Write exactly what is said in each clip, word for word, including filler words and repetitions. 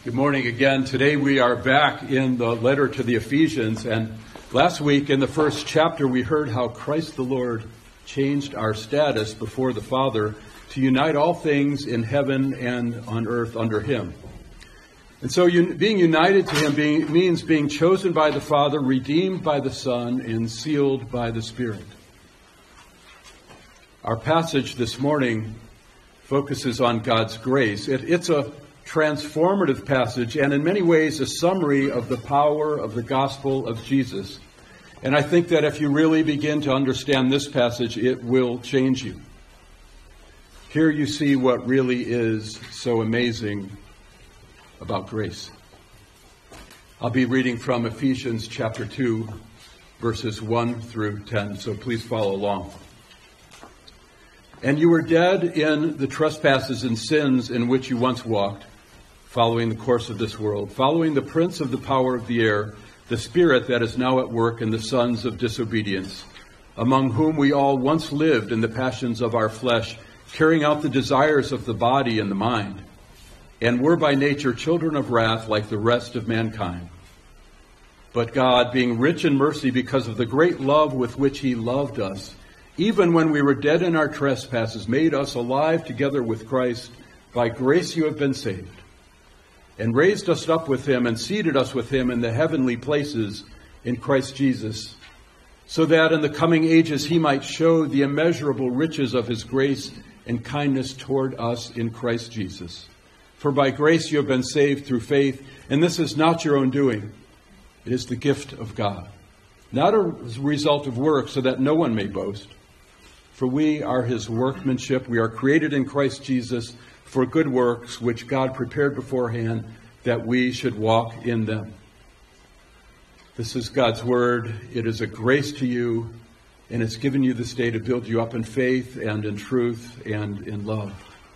Good morning again. Today we are back in the letter to the Ephesians, and last week in the first chapter we heard how Christ the Lord changed our status before the Father to unite all things in heaven and on earth under Him. And so un- being united to Him being, means being chosen by the Father, redeemed by the Son, and sealed by the Spirit. Our passage this morning focuses on God's grace. It, it's a transformative passage, and in many ways a summary of the power of the gospel of Jesus. And I think that if you really begin to understand this passage, it will change you. Here you see what really is so amazing about grace. I'll be reading from Ephesians chapter two, verses one through ten, so please follow along. And you were dead in the trespasses and sins in which you once walked, following the course of this world, following the prince of the power of the air, the spirit that is now at work in the sons of disobedience, among whom we all once lived in the passions of our flesh, carrying out the desires of the body and the mind, and were by nature children of wrath like the rest of mankind. But God, being rich in mercy because of the great love with which He loved us, even when we were dead in our trespasses, made us alive together with Christ. By grace you have been saved, and raised us up with Him and seated us with Him in the heavenly places in Christ Jesus, so that in the coming ages He might show the immeasurable riches of His grace and kindness toward us in Christ Jesus. For by grace you have been saved through faith, and this is not your own doing. It is the gift of God, not a result of works, so that no one may boast. For we are His workmanship. We are created in Christ Jesus for good works, which God prepared beforehand that we should walk in them. This is God's word. It is a grace to you, and it's given you this day to build you up in faith and in truth and in love.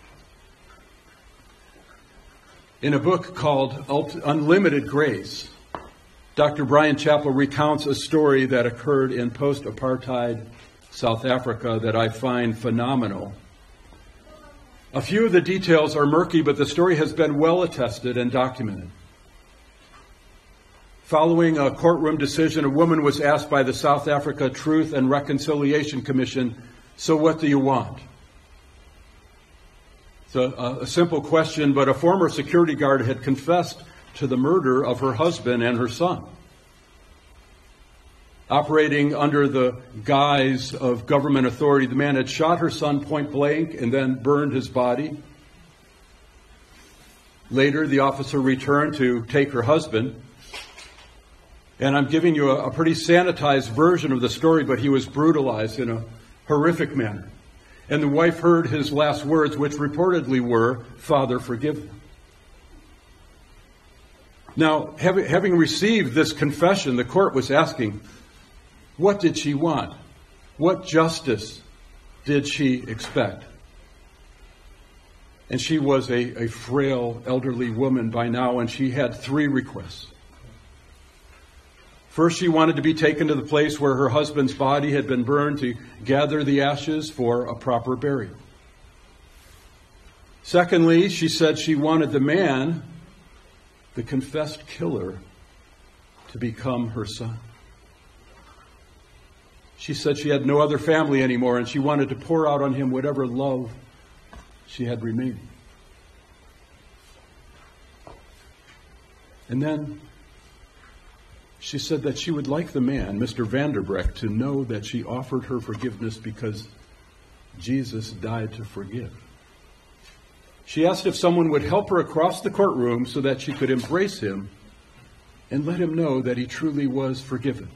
In a book called Unlimited Grace, Doctor Bryan Chapell recounts a story that occurred in post-apartheid South Africa that I find phenomenal. A few of the details are murky, but the story has been well attested and documented. Following a courtroom decision, a woman was asked by the South Africa Truth and Reconciliation Commission, "So what do you want?" It's a, a simple question, but a former security guard had confessed to the murder of her husband and her son. Operating under the guise of government authority, the man had shot her son point blank and then burned his body. Later, the officer returned to take her husband. And I'm giving you a, a pretty sanitized version of the story, but he was brutalized in a horrific manner. And the wife heard his last words, which reportedly were, "Father, forgive them." Now, having, having received this confession, the court was asking, what did she want? What justice did she expect? And she was a, a frail, elderly woman by now, and she had three requests. First, she wanted to be taken to the place where her husband's body had been burned to gather the ashes for a proper burial. Secondly, she said she wanted the man, the confessed killer, to become her son. She said she had no other family anymore, and she wanted to pour out on him whatever love she had remaining. And then she said that she would like the man, Mister Vanderbrecht, to know that she offered her forgiveness because Jesus died to forgive. She asked if someone would help her across the courtroom so that she could embrace him and let him know that he truly was forgiven.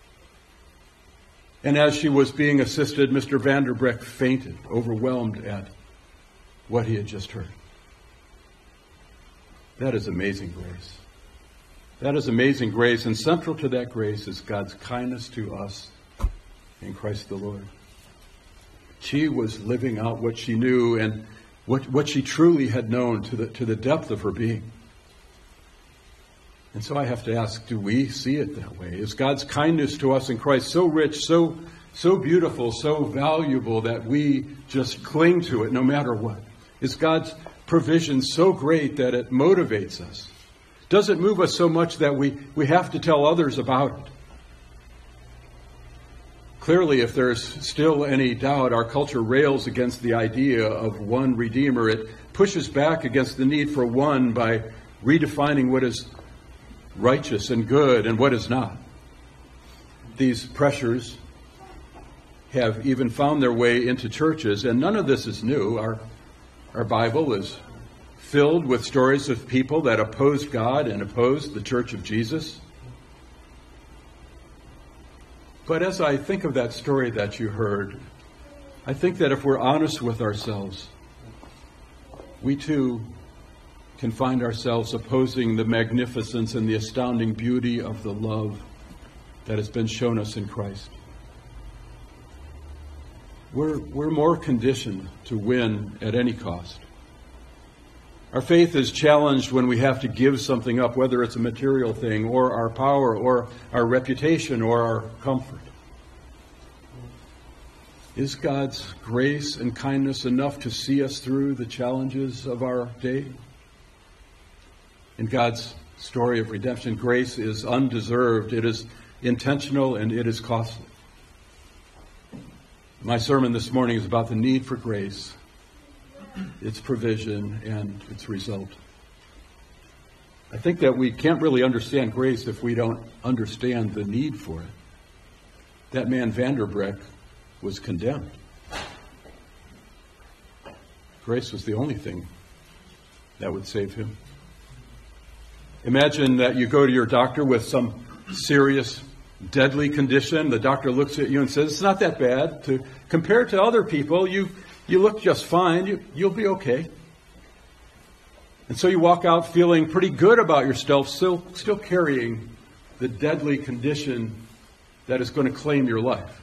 And as she was being assisted, Mister Vanderbrecht fainted, overwhelmed at what he had just heard. That is amazing grace. That is amazing grace, and central to that grace is God's kindness to us in Christ the Lord. She was living out what she knew and what, what she truly had known to the, to the depth of her being. And so I have to ask, do we see it that way? Is God's kindness to us in Christ so rich, so so beautiful, so valuable that we just cling to it no matter what? Is God's provision so great that it motivates us Doesn't move us so much that we, we have to tell others about it. Clearly, if there's still any doubt, our culture rails against the idea of one Redeemer. It pushes back against the need for one by redefining what is righteous and good and what is not. These pressures have even found their way into churches, and none of this is new. Our, our Bible is filled with stories of people that opposed God and opposed the Church of Jesus. But as I think of that story that you heard, I think that if we're honest with ourselves, we too can find ourselves opposing the magnificence and the astounding beauty of the love that has been shown us in Christ. We're, we're more conditioned to win at any cost. Our faith is challenged when we have to give something up, whether it's a material thing or our power or our reputation or our comfort. Is God's grace and kindness enough to see us through the challenges of our day? In God's story of redemption, grace is undeserved, it is intentional, and it is costly. My sermon this morning is about the need for grace, its provision, and its result. I think that we can't really understand grace if we don't understand the need for it. That man Vanderbreck was condemned. Grace was the only thing that would save him. Imagine that you go to your doctor with some serious, deadly condition. The doctor looks at you and says, it's not that bad. To compare to other people, you you look just fine. You, you'll be okay. And so you walk out feeling pretty good about yourself, still, still carrying the deadly condition that is going to claim your life.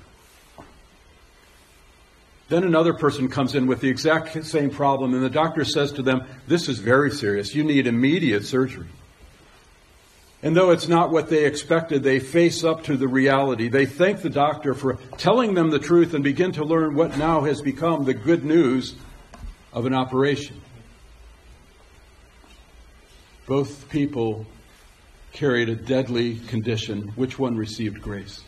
Then another person comes in with the exact same problem, and the doctor says to them, this is very serious. You need immediate surgery. And though it's not what they expected, they face up to the reality. They thank the doctor for telling them the truth and begin to learn what now has become the good news of an operation. Both people carried a deadly condition. Which one received grace?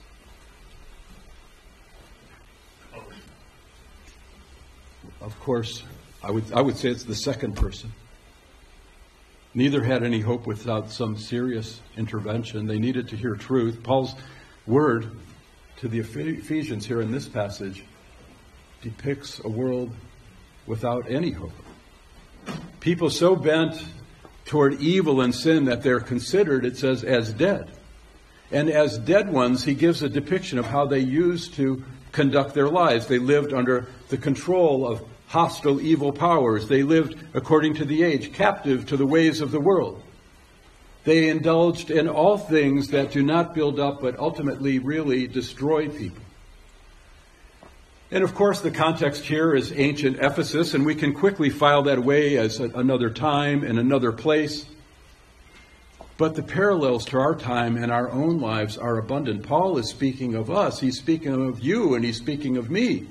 Of course, I would I would say it's the second person. Neither had any hope without some serious intervention. They needed to hear truth. Paul's word to the Ephesians here in this passage depicts a world without any hope. People so bent toward evil and sin that they're considered, it says, as dead. And as dead ones, he gives a depiction of how they used to conduct their lives. They lived under the control of hostile, evil powers. They lived according to the age, captive to the ways of the world. They indulged in all things that do not build up, but ultimately really destroy people. And of course, the context here is ancient Ephesus, and we can quickly file that away as a, another time and another place. But the parallels to our time and our own lives are abundant. Paul is speaking of us. He's speaking of you, and he's speaking of me.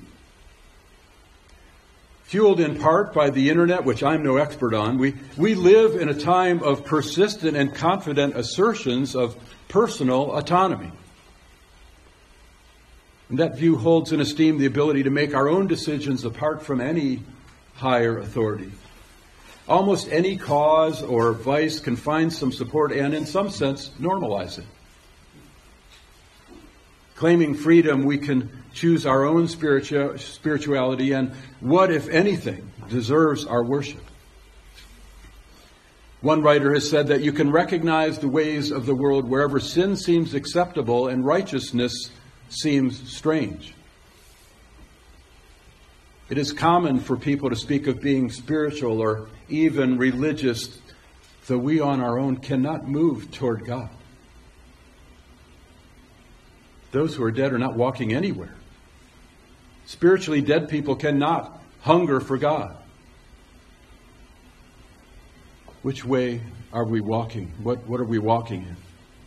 Fueled in part by the internet, which I'm no expert on, we, we live in a time of persistent and confident assertions of personal autonomy. And that view holds in esteem the ability to make our own decisions apart from any higher authority. Almost any cause or vice can find some support and, in some sense, normalize it. Claiming freedom, we can choose our own spiritu- spirituality and what, if anything, deserves our worship. One writer has said that you can recognize the ways of the world wherever sin seems acceptable and righteousness seems strange. It is common for people to speak of being spiritual or even religious, though we on our own cannot move toward God. Those who are dead are not walking anywhere. Spiritually dead people cannot hunger for God. Which way are we walking? What, what are we walking in?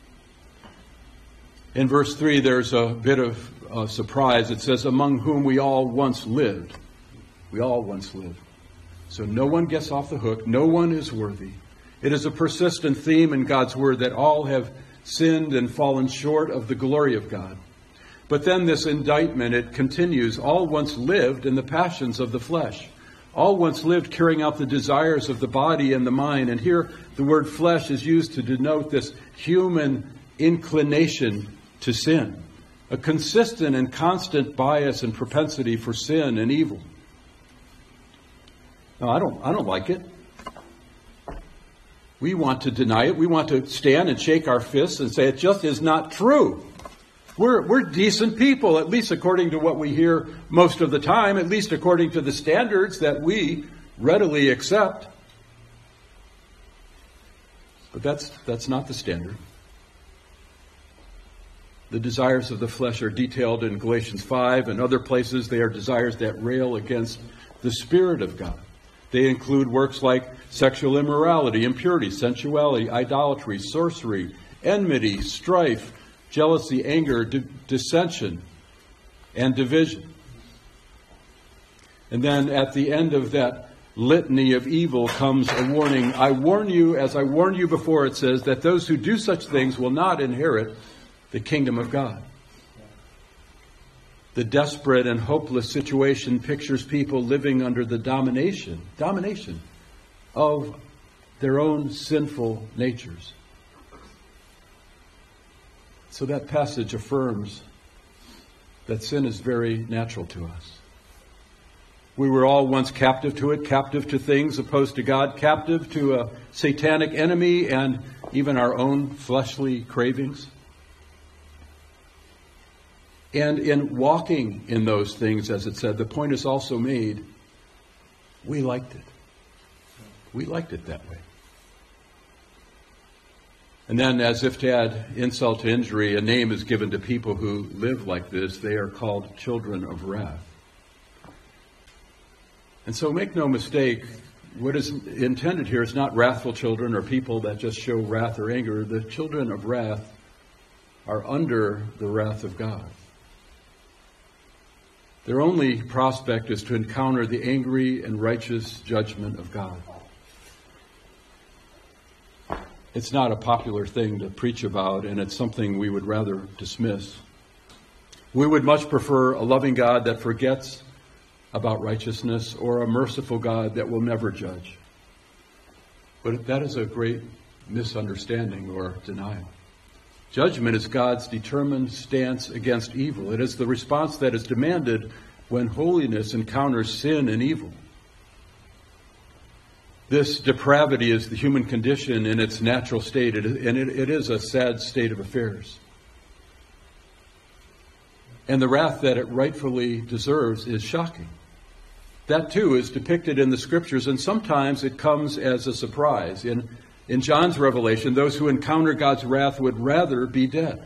In verse three, there's a bit of uh, surprise. It says, among whom we all once lived. We all once lived. So no one gets off the hook. No one is worthy. It is a persistent theme in God's word that all have sinned and fallen short of the glory of God. But then this indictment, it continues, all once lived in the passions of the flesh. All once lived carrying out the desires of the body and the mind. And here the word flesh is used to denote this human inclination to sin. A consistent and constant bias and propensity for sin and evil. No, I don't, I don't like it. We want to deny it. We want to stand and shake our fists and say it just is not true. We're, we're decent people, at least according to what we hear most of the time, at least according to the standards that we readily accept. But that's, that's not the standard. The desires of the flesh are detailed in Galatians five and other places. They are desires that rail against the Spirit of God. They include works like sexual immorality, impurity, sensuality, idolatry, sorcery, enmity, strife, jealousy, anger, d- dissension, and division. And then at the end of that litany of evil comes a warning. I warn you, as I warned you before, it says, that those who do such things will not inherit the kingdom of God. The desperate and hopeless situation pictures people living under the domination, domination of their own sinful natures. So that passage affirms that sin is very natural to us. We were all once captive to it, captive to things opposed to God, captive to a satanic enemy and even our own fleshly cravings. And in walking in those things, as it said, the point is also made, we liked it. We liked it that way. And then, as if to add insult to injury, a name is given to people who live like this. They are called children of wrath. And so make no mistake, what is intended here is not wrathful children or people that just show wrath or anger. The children of wrath are under the wrath of God. Their only prospect is to encounter the angry and righteous judgment of God. It's not a popular thing to preach about, and it's something we would rather dismiss. We would much prefer a loving God that forgets about righteousness or a merciful God that will never judge. But that is a great misunderstanding or denial. Judgment is God's determined stance against evil. It is the response that is demanded when holiness encounters sin and evil. This depravity is the human condition in its natural state, and it, it is a sad state of affairs. And the wrath that it rightfully deserves is shocking. That too is depicted in the scriptures, and sometimes it comes as a surprise. In, in John's revelation, those who encounter God's wrath would rather be dead.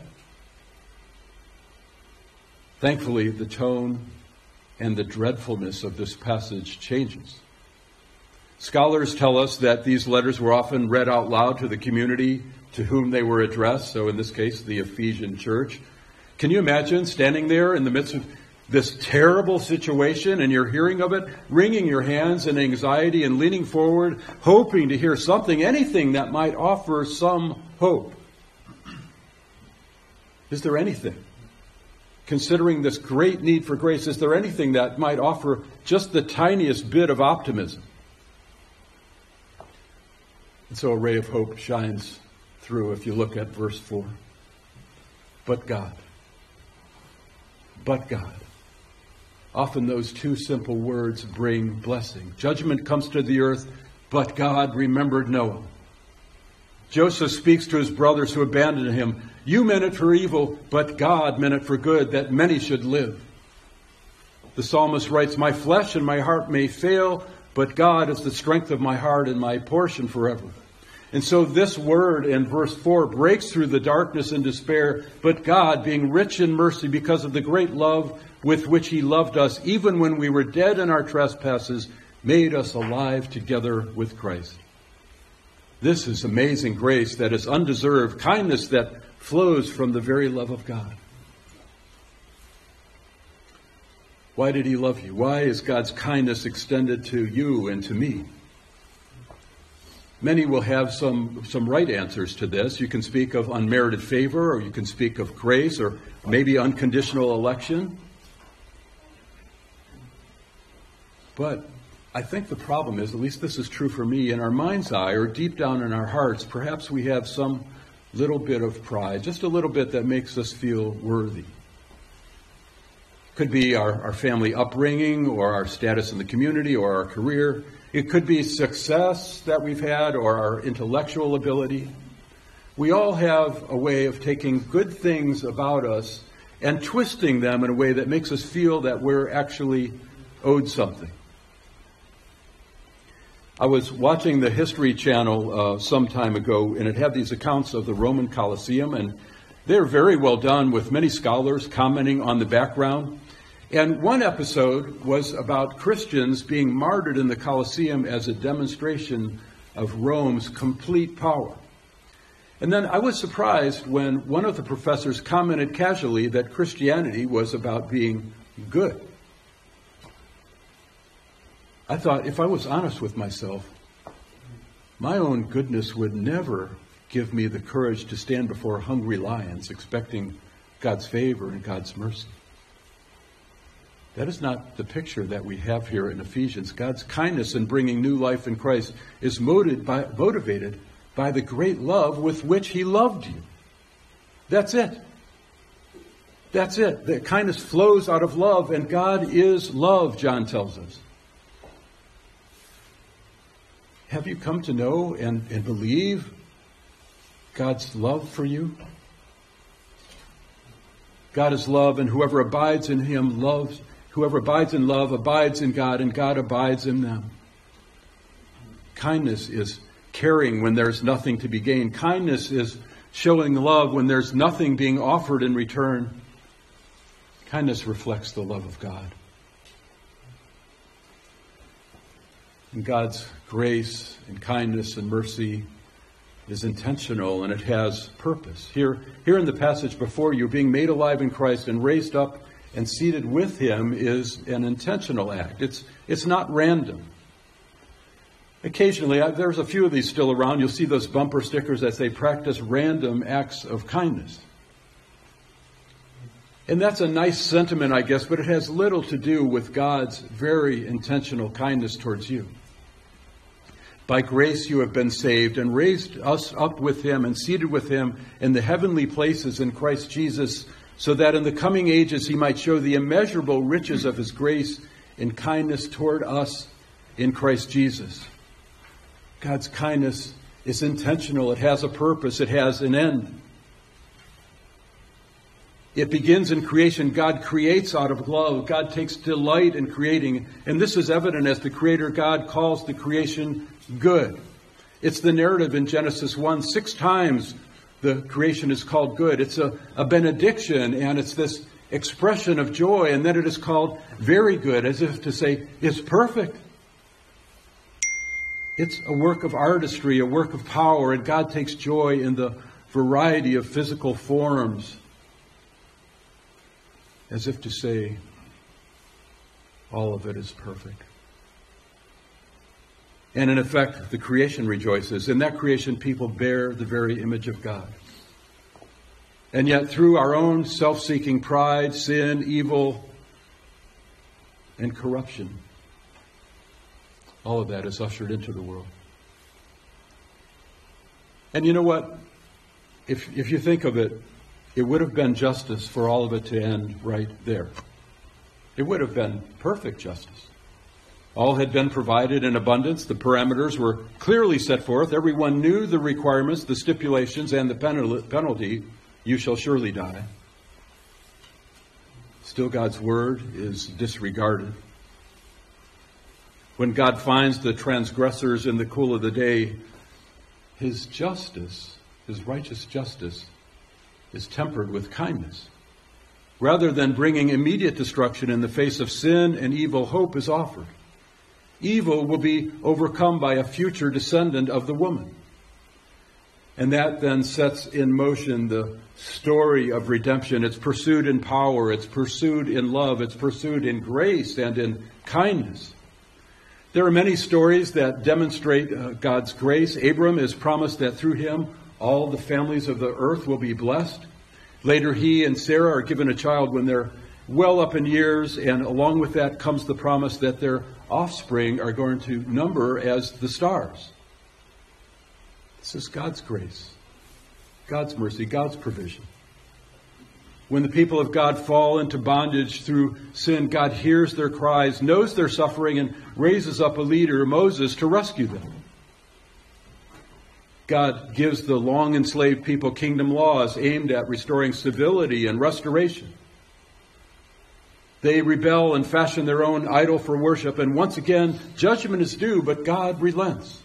Thankfully, the tone and the dreadfulness of this passage changes. Scholars tell us that these letters were often read out loud to the community to whom they were addressed, so in this case, the Ephesian church. Can you imagine standing there in the midst of this terrible situation and you're hearing of it, wringing your hands in anxiety and leaning forward, hoping to hear something, anything that might offer some hope? Is there anything? Considering this great need for grace, is there anything that might offer just the tiniest bit of optimism? And so a ray of hope shines through if you look at verse four. But God. But God. Often those two simple words bring blessing. Judgment comes to the earth, but God remembered Noah. Joseph speaks to his brothers who abandoned him. You meant it for evil, but God meant it for good, that many should live. The psalmist writes, my flesh and my heart may fail, but God is the strength of my heart and my portion forever. And so this word in verse four breaks through the darkness and despair. But God, being rich in mercy because of the great love with which he loved us, even when we were dead in our trespasses, made us alive together with Christ. This is amazing grace that is undeserved, kindness that flows from the very love of God. Why did he love you? Why is God's kindness extended to you and to me? Many will have some, some right answers to this. You can speak of unmerited favor, or you can speak of grace, or maybe unconditional election. But I think the problem is, at least this is true for me, in our mind's eye or deep down in our hearts, perhaps we have some little bit of pride, just a little bit that makes us feel worthy. Could be our, our family upbringing, or our status in the community, or our career. It could be success that we've had, or our intellectual ability. We all have a way of taking good things about us and twisting them in a way that makes us feel that we're actually owed something. I was watching the History Channel uh, some time ago, and it had these accounts of the Roman Colosseum, and they're very well done, with many scholars commenting on the background. And one episode was about Christians being martyred in the Colosseum as a demonstration of Rome's complete power. And then I was surprised when one of the professors commented casually that Christianity was about being good. I thought, if I was honest with myself, my own goodness would never give me the courage to stand before hungry lions expecting God's favor and God's mercy. That is not the picture that we have here in Ephesians. God's kindness in bringing new life in Christ is motivated by, motivated by the great love with which He loved you. That's it. That's it. The kindness flows out of love, and God is love, John tells us. Have you come to know and, and believe God's love for you? God is love, and whoever abides in Him loves. Whoever abides in love abides in God, and God abides in them. Kindness is caring when there's nothing to be gained. Kindness is showing love when there's nothing being offered in return. Kindness reflects the love of God. And God's grace and kindness and mercy is intentional, and it has purpose. Here, here in the passage before you, being made alive in Christ and raised up and seated with Him is an intentional act. It's, it's not random. Occasionally, I, there's a few of these still around. You'll see those bumper stickers that say, practice random acts of kindness. And that's a nice sentiment, I guess, but it has little to do with God's very intentional kindness towards you. By grace you have been saved, and raised us up with Him and seated with Him in the heavenly places in Christ Jesus, so that in the coming ages He might show the immeasurable riches of His grace and kindness toward us in Christ Jesus. God's kindness is intentional. It has a purpose. It has an end. It begins in creation. God creates out of love. God takes delight in creating. And this is evident as the Creator God calls the creation good. It's the narrative in Genesis one. Six times the creation is called good. It's a, a benediction, and it's this expression of joy. And then it is called very good, as if to say, it's perfect. It's a work of artistry, a work of power, and God takes joy in the variety of physical forms, as if to say, all of it is perfect. And in effect, the creation rejoices. In that creation, people bear the very image of God. And yet, through our own self-seeking pride, sin, evil, and corruption, all of that is ushered into the world. And you know what? If, if you think of it, it would have been justice for all of it to end right there. It would have been perfect justice. All had been provided in abundance. The parameters were clearly set forth. Everyone knew the requirements, the stipulations, and the penalty. You shall surely die. Still, God's word is disregarded. When God finds the transgressors in the cool of the day, His justice, His righteous justice, is tempered with kindness. Rather than bringing immediate destruction in the face of sin and evil, hope is offered. Evil will be overcome by a future descendant of the woman. And that then sets in motion the story of redemption. It's pursued in power, it's pursued in love, it's pursued in grace and in kindness. There are many stories that demonstrate uh, God's grace. Abram is promised that through him, all the families of the earth will be blessed. Later, he and Sarah are given a child when they're well up in years, and along with that comes the promise that their offspring are going to number as the stars. This is God's grace, God's mercy, God's provision. When the people of God fall into bondage through sin, God hears their cries, knows their suffering, and raises up a leader, Moses, to rescue them. God gives the long enslaved people kingdom laws aimed at restoring civility and restoration. They rebel and fashion their own idol for worship, and once again, judgment is due, but God relents.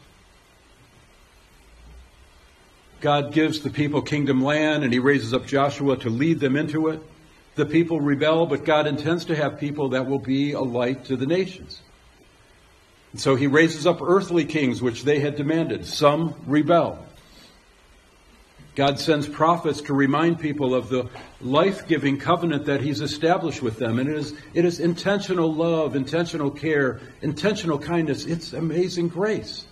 God gives the people kingdom land, and he raises up Joshua to lead them into it. The people rebel, but God intends to have people that will be a light to the nations. And so he raises up earthly kings, which they had demanded. Some rebel. God sends prophets to remind people of the life-giving covenant that he's established with them. And it is, it is intentional love, intentional care, intentional kindness. It's amazing grace.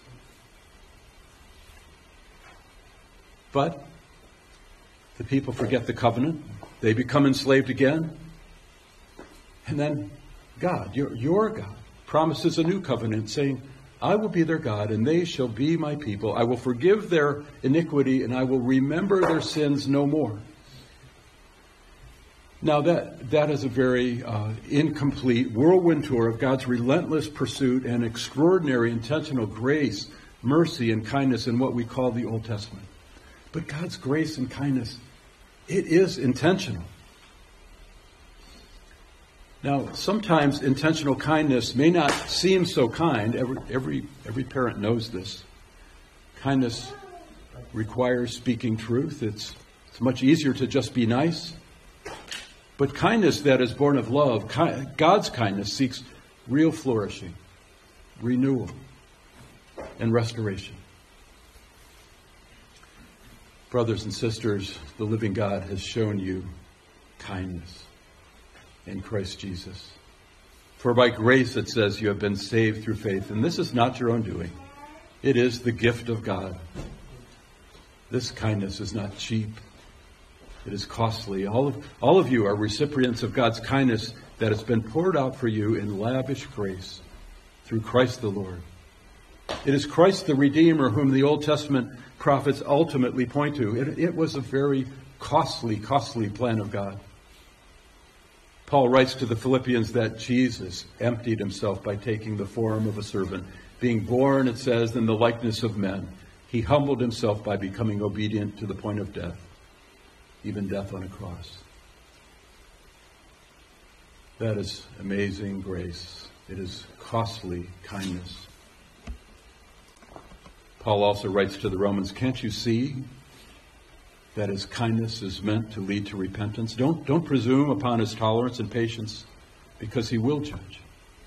But the people forget the covenant. They become enslaved again. And then God, your, your God, promises a new covenant, saying, I will be their God, and they shall be my people. I will forgive their iniquity, and I will remember their sins no more. Now, that, that is a very uh, incomplete whirlwind tour of God's relentless pursuit and extraordinary intentional grace, mercy, and kindness in what we call the Old Testament. But God's grace and kindness, it is intentional. Now, sometimes intentional kindness may not seem so kind. Every, every, every parent knows this. Kindness requires speaking truth. It's, it's much easier to just be nice. But kindness that is born of love, ki- God's kindness seeks real flourishing, renewal, and restoration. Brothers and sisters, the living God has shown you kindness in Christ Jesus. For by grace, it says, you have been saved through faith. And this is not your own doing. It is the gift of God. This kindness is not cheap. It is costly. All of, all of you are recipients of God's kindness that has been poured out for you in lavish grace through Christ the Lord. It is Christ the Redeemer whom the Old Testament prophets ultimately point to. It, it was a very costly, costly plan of God. Paul writes to the Philippians that Jesus emptied himself by taking the form of a servant. Being born, it says, in the likeness of men, he humbled himself by becoming obedient to the point of death, even death on a cross. That is amazing grace. It is costly kindness. Paul also writes to the Romans, can't you see that his kindness is meant to lead to repentance? Don't, don't presume upon his tolerance and patience, because he will judge.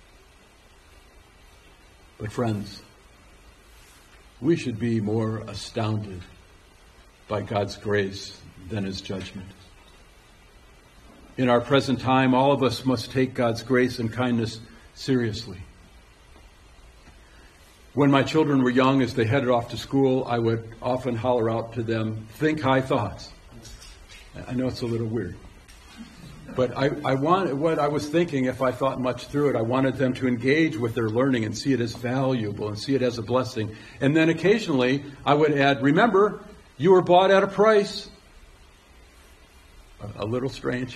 But friends, we should be more astounded by God's grace than his judgment. In our present time, all of us must take God's grace and kindness seriously. When my children were young, as they headed off to school, I would often holler out to them, think high thoughts. I know it's a little weird. But I, I want, what I was thinking, if I thought much through it, I wanted them to engage with their learning and see it as valuable and see it as a blessing. And then occasionally I would add, remember, you were bought at a price. A, a little strange.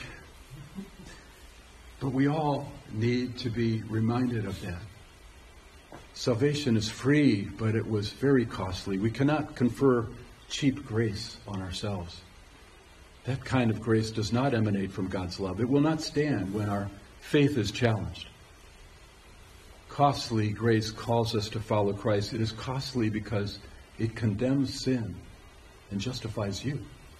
But we all need to be reminded of that. Salvation is free, but it was very costly. We cannot confer cheap grace on ourselves. That kind of grace does not emanate from God's love. It will not stand when our faith is challenged. Costly grace calls us to follow Christ. It is costly because it condemns sin and justifies you.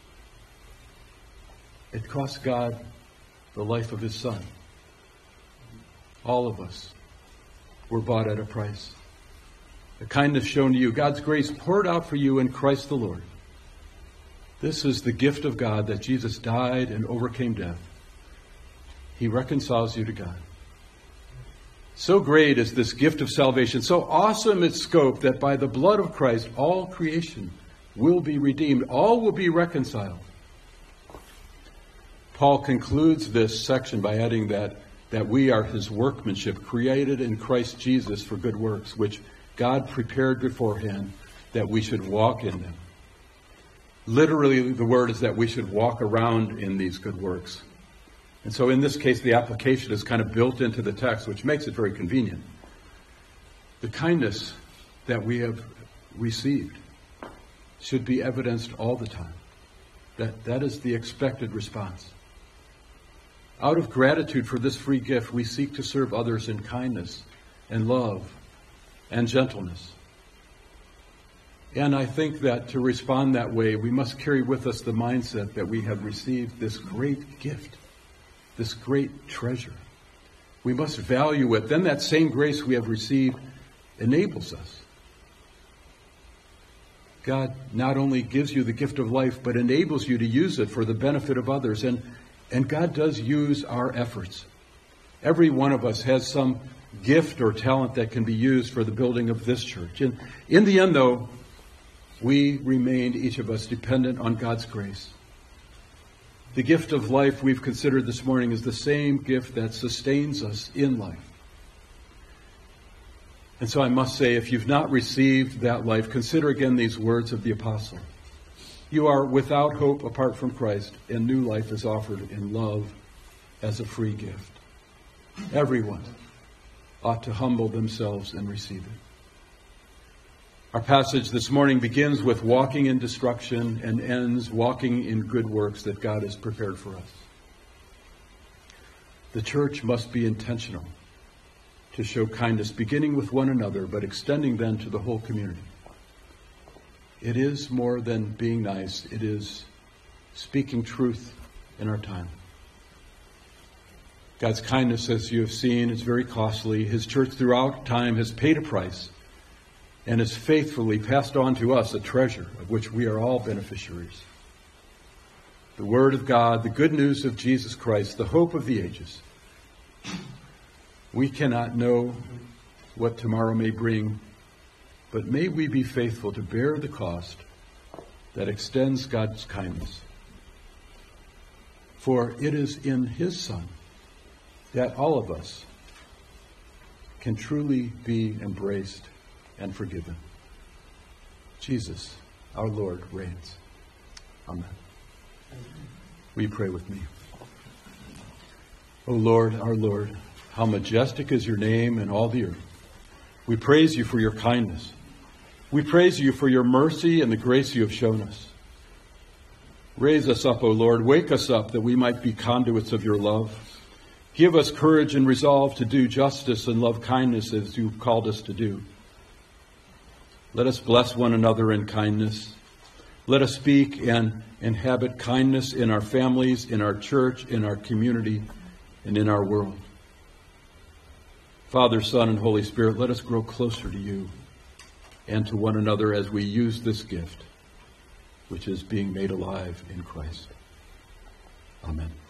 It cost God the life of his Son. All of us were bought at a price. The kindness shown to you, God's grace poured out for you in Christ the Lord. This is the gift of God, that Jesus died and overcame death. He reconciles you to God. So great is this gift of salvation, so awesome its scope, that by the blood of Christ all creation will be redeemed, all will be reconciled. Paul concludes this section by adding that, that we are his workmanship, created in Christ Jesus for good works, which God prepared beforehand that we should walk in them. Literally, the word is that we should walk around in these good works. And so in this case, the application is kind of built into the text, which makes it very convenient. The kindness that we have received should be evidenced all the time. That, that is the expected response. Out of gratitude for this free gift, we seek to serve others in kindness and love and gentleness. And I think that to respond that way, we must carry with us the mindset that we have received this great gift, this great treasure. We must value it. Then that same grace we have received enables us. God not only gives you the gift of life, but enables you to use it for the benefit of others. And, and God does use our efforts. Every one of us has some gift or talent that can be used for the building of this church. And in the end, though, we remain, each of us, dependent on God's grace. The gift of life we've considered this morning is the same gift that sustains us in life. And so I must say, if you've not received that life, consider again these words of the apostle. You are without hope apart from Christ, and new life is offered in love as a free gift. Everyone ought to humble themselves and receive it. Our passage this morning begins with walking in destruction and ends walking in good works that God has prepared for us. The church must be intentional to show kindness, beginning with one another, but extending then to the whole community. It is more than being nice. It is speaking truth in our time. God's kindness, as you have seen, is very costly. His church throughout time has paid a price and has faithfully passed on to us a treasure of which we are all beneficiaries. The Word of God, the good news of Jesus Christ, the hope of the ages. We cannot know what tomorrow may bring, but may we be faithful to bear the cost that extends God's kindness. For it is in His Son that all of us can truly be embraced and forgiven. Jesus, our Lord, reigns. Amen. Will you pray with me? O Lord, our Lord, how majestic is your name in all the earth. We praise you for your kindness. We praise you for your mercy and the grace you have shown us. Raise us up, O Lord. Wake us up that we might be conduits of your love. Give us courage and resolve to do justice and love kindness as you've called us to do. Let us bless one another in kindness. Let us speak and inhabit kindness in our families, in our church, in our community, and in our world. Father, Son, and Holy Spirit, let us grow closer to you and to one another as we use this gift, which is being made alive in Christ. Amen.